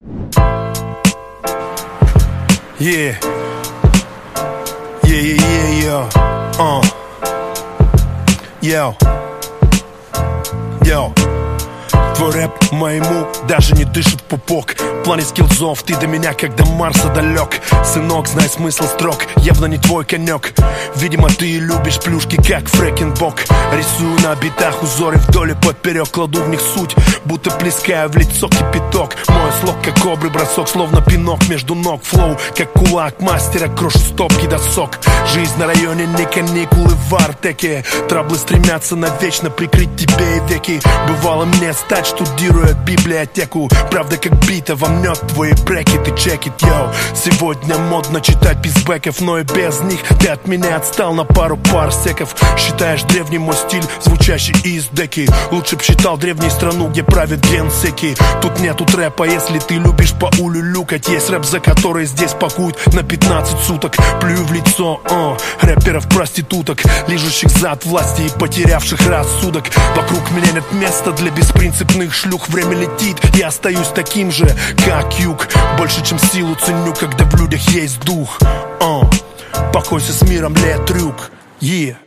Yeah. Yeah. Yo. Твой рэп моему даже не дышит пупок. В плане скиллзов ты до меня как до Марса далек. Сынок, знай смысл строк, явно не твой конек. Видимо, ты любишь плюшки, как фрэкинбок. Рисую на битах узоры вдоль и поперек, кладу в них суть, будто плескаю в лицо кипяток. Мой слог, как кобры бросок, словно пинок между ног. Флоу, как кулак мастера, крошу стопки досок. Жизнь на районе, не каникулы в Артеке. Траблы стремятся навечно прикрыть тебе веки. Бывало мне стать, штудируя библиотеку. Правда как бита вомнет твои брекеты, чекит, йоу. Сегодня модно читать пизбэков, но и без них ты от меня отстал на пару парсеков. Считаешь древний мой стиль, звучащий из деки. Лучше б считал древнюю страну, где правят генсеки. Тут нету трэпа, если ты любишь поулюлюкать. Есть рэп, за который здесь пакуют на 15 суток. Плюю в лицо, рэперов-проституток, лижущих зад власти и потерявших рассудок. Вокруг меня нет места для беспринципных шлюх. Время летит, я остаюсь таким же, как юг. Больше, чем силу ценю, когда в людях есть дух. Покойся с миром, лет трюк. Yeah.